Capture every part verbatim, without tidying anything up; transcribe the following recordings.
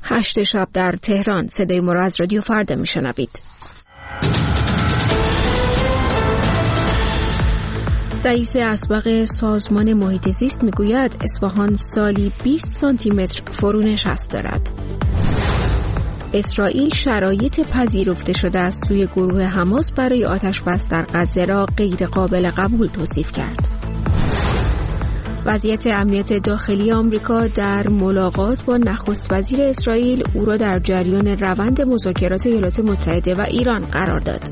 هشت شب در تهران. صدای ما را از رادیو فردا میشنوید. رئیس اسبق سازمان محیط زیست میگوید اصفهان سالی بیست سانتی متر فرونشست دارد. اسرائیل شرایط پذیرفته شده از سوی گروه حماس برای آتش‌بس در غزه را غیر قابل قبول توصیف کرد. وضعیت امنیت داخلی آمریکا در ملاقات با نخست وزیر اسرائیل او را در جریان روند مذاکرات ایالات متحده و ایران قرار داد.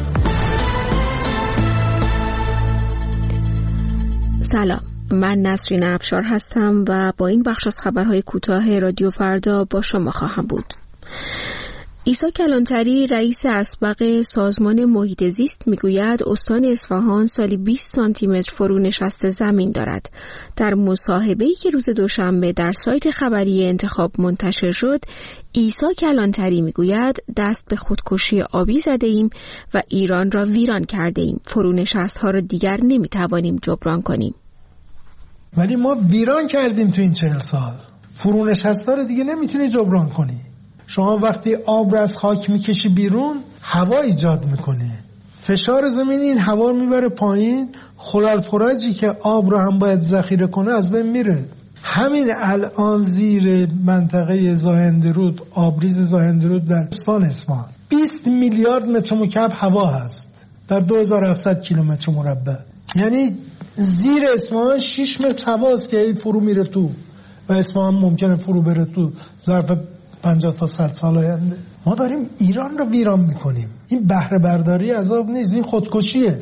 سلام، من نسرین افشار هستم و با این بخش از خبرهای کوتاه رادیو فردا با شما خواهم بود. عیسی کلانتری رئیس اسبق سازمان محیط زیست میگوید استان اصفهان سالی بیست سانتی متر فرونشست زمین دارد. در مصاحبه‌ای که روز دوشنبه در سایت خبری انتخاب منتشر شد، عیسی کلانتری میگوید دست به خودکشی آبی زده ایم و ایران را ویران کرده ایم. فرونشست ها را دیگر نمیتوانیم جبران کنیم. ولی ما ویران کردیم تو این چهل سال. فرونشست ها را دیگه نمیتونی جبران کنی. شما وقتی آب را از خاک میکشی بیرون، هوا ایجاد میکنه. فشار زمین این هوا رو میبره پایین، خلال فراجی که آب رو هم باید ذخیره کنه از بین میره. همین الان زیر منطقه زاهندرود، آبریز زاهندرود در استان اصفهان بیست میلیارد متر مکعب هوا هست در دو هزار و هفتصد کیلومتر مربع. یعنی زیر اصفهان شش متر هواست که این فرو میره تو و اصفهان ممکنه فرو بره تو ظرف پنجاه تا صد سال آینده. ما داریم ایران رو ویران میکنیم. این بهره برداری عذاب نیست، این خودکشیه.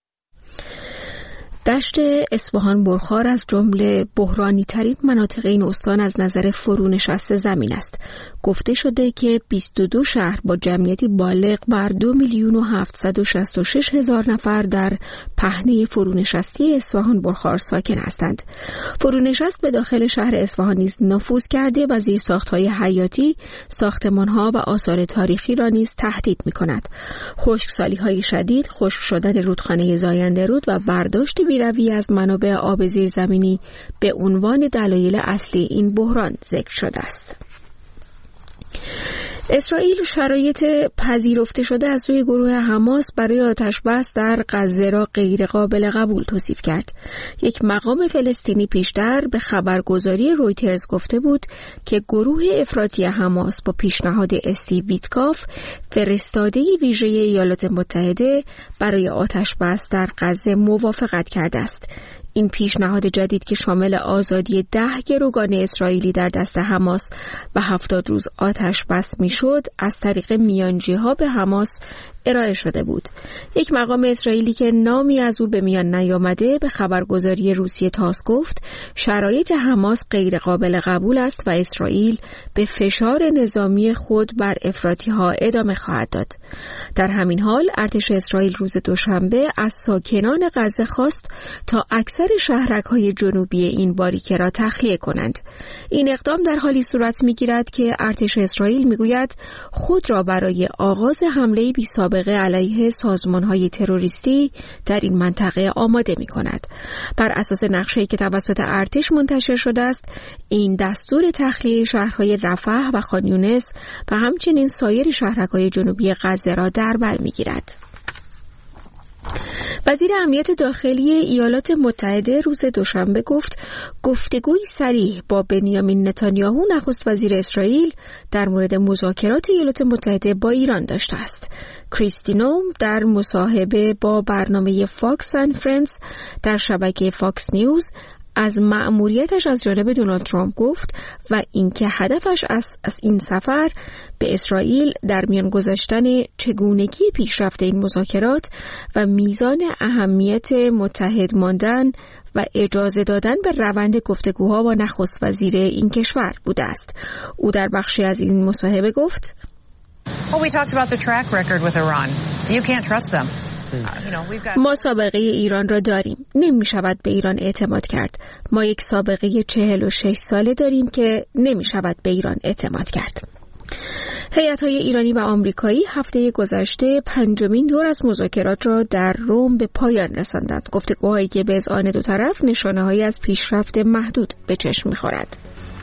دشت اصفهان برخار از جمله بحرانی ترین مناطق این استان از نظر فرونشست زمین است. گفته شده که بیست و دو شهر با جمعیتی بالغ بر دو میلیون و هفتصد و شصت و شش هزار نفر در پهنه فرونشستی اصفهان برخار ساکن هستند. فرونشست به داخل شهر اصفهان نیز نفوذ کرده و زیرساخت‌های حیاتی، ساختمان‌ها و آثار تاریخی را نیز تهدید می‌کند. خشکسالی‌های شدید، خشک شدن رودخانه زایندرود و برداشت بیروی از منابع آب زیرزمینی به عنوان دلایل اصلی این بحران ذکر شده است. اسرائیل شرایط پذیرفته شده از سوی گروه حماس برای آتش‌بس در غزه را غیر قابل قبول توصیف کرد. یک مقام فلسطینی پیشتر به خبرگزاری رویترز گفته بود که گروه افراطی حماس با پیشنهاد استیو ویتکاف، فرستاده ویژه ایالات متحده برای آتش‌بس در غزه، موافقت کرده است. این پیشنهاد جدید که شامل آزادی ده گروگان اسرائیلی در دست حماس و هفتاد روز آتش بس می شد از طریق میانجی‌ها به حماس ارائه شده بود. یک مقام اسرائیلی که نامی از او به میان نیامده به خبرگزاری روسیه تاس گفت شرایط حماس غیر قابل قبول است و اسرائیل به فشار نظامی خود بر افراطی‌ها ادامه خواهد داد. در همین حال ارتش اسرائیل روز دوشنبه از ساکنان غزه خواست تا اکثر شهرک‌های جنوبی این باریکه را تخلیه کنند. این اقدام در حالی صورت می‌گیرد که ارتش اسرائیل می‌گوید خود را برای آغاز حمله بی‌سابقه علیه سازمان‌های تروریستی در این منطقه آماده می‌کند. بر اساس نقشه‌ای که توسط ارتش منتشر شده است، این دستور تخلیه شهرهای رفح و خان یونس و همچنین سایر شهرک‌های جنوبی غزه را در بر می‌گیرد. وزیر امنیت داخلی ایالات متحده روز دوشنبه گفت گفتگوی صریح با بنیامین نتانیاهو نخست وزیر اسرائیل در مورد مذاکرات ایالات متحده با ایران داشته است. کریستی نوم در مصاحبه با برنامه فاکس اند فرندز در شبکه فاکس نیوز از مأموریتش از جانب دونالد ترامپ گفت و اینکه هدفش از, از این سفر به اسرائیل در میان گذاشتن چگونگی پیشرفت این مذاکرات و میزان اهمیت متحد ماندن و اجازه دادن به روند گفتگوها با نخست وزیر این کشور بوده است. او در بخشی از این مصاحبه گفت Well, we talked about the track record with Iran. You can't trust them. ما سابقه ایران را داریم. نمی شود به ایران اعتماد کرد. ما یک سابقه چهل و شش ساله داریم که نمی شود به ایران اعتماد کرد. هیئت‌های ایرانی و آمریکایی هفته گذشته پنجمین دور از مذاکرات را در روم به پایان رساندند. گفتگوهایی که به اذعان دو طرف نشانه‌هایی از پیشرفت محدود به چشم می‌خورد.